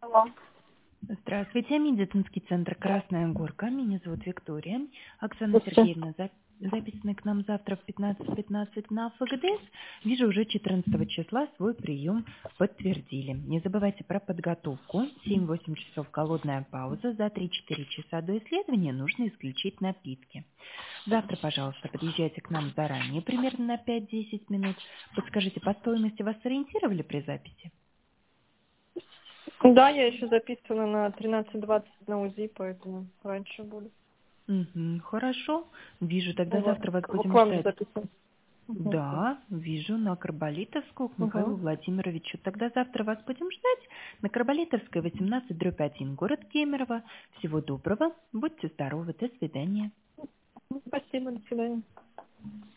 Алло. Здравствуйте, медицинский центр «Красная Горка». Меня зовут Виктория. Оксана Здравствуйте. Сергеевна записаны к нам завтра в 15:15 на ФГДС. Вижу, уже 14 числа свой прием подтвердили. Не забывайте про подготовку. 7-8 часов голодная пауза. За 3-4 часа до исследования нужно исключить напитки. Завтра, пожалуйста, подъезжайте к нам заранее, примерно на 5-10 минут. Подскажите, по стоимости вас сориентировали при записи? Да, я еще записана на 13:20 на УЗИ, поэтому раньше буду. Мгм, хорошо. Вижу, тогда Вот. завтра вас К будем вам ждать. записана. Угу. Да, вижу, на Карболитовскую к Угу. Михаилу Владимировичу. Тогда завтра вас будем ждать на Карболитовской 18/1, город Кемерово. Всего доброго, будьте здоровы, до свидания. Спасибо, до свидания.